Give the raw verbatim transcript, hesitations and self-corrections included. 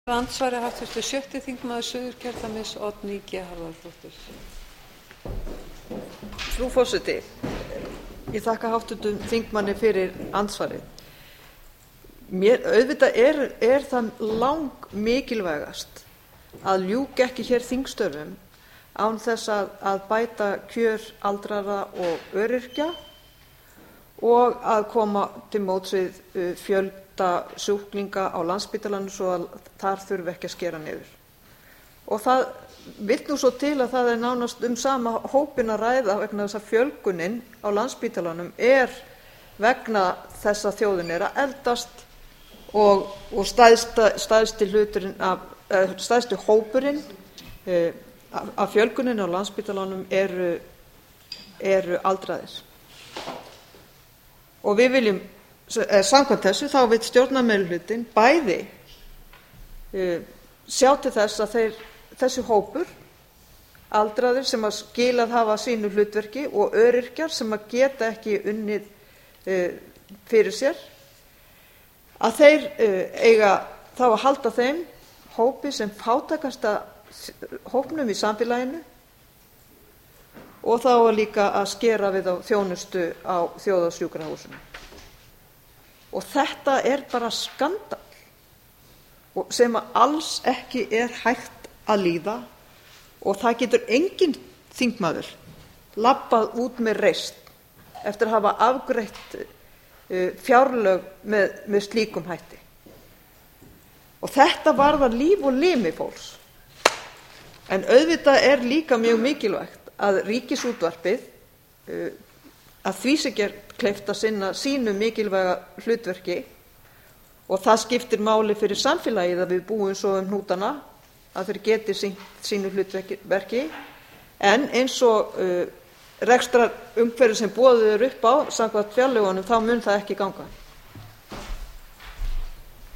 andsvari háttvirtur sjötti þingmaður Suðurkjördæmis, Oddný G Harðardóttir. Frú forseti. Ég þakka háttvirtum þingmanni fyrir andsvarið. Mér auðvitað er, er það langmikilvægast að ljúka ekki hér þingstörfum án þess að, að bæta kjör aldraðra og öryrkja og að koma til móts við uh, fjölda sjúklinga á Landspítalanum svo að þar þurfi ekki að skera niður. Og það vill nú svo til að það er nánast um sama hópinn að ræða vegna þess að fjölgunin á Landspítalanum er vegna þess að þjóðin er að eldast og, og stæðsta, stæðsti hluturinn af, eh, stæðsti hópurinn eh, af fjölgunin á Landspítalanum eru, eru aldraðir. Og við viljum, eh, samkvæmt þessu, þá vill stjórnarmeirihlutinn bæði eh, sjá til þess að þeir, þessi hópur, aldraðir sem að skilað hafa sínu hlutverki og öryrkjar sem að geta ekki unnið eh, fyrir sér, að þeir eh, eiga þá að halda þeim hópi sem fátækasta hópnum í samfélaginu og þá að líka að skera við á þjónustu á þjóðarsjúkrahúsinu. Og þetta er bara skandal sem að alls ekki er hægt að líða og það getur enginn þingmaður labbað út með reisn eftir að hafa afgreitt fjárlög með, með slíkum hætti. Og þetta varðar líf og limi fólks. En auðvitað er líka mjög mikilvægt að Ríkisútvarpið að því sé gert kleift að sinna sínu mikilvæga hlutverki og það skiptir máli fyrir samfélagið að við búum svo um hnútana að þeir geti sinnt sínu hlutverki en eins og uh, rekstrarumhverfi sem boðið er upp á samkvæmt fjárlögunum þá mun það ekki ganga.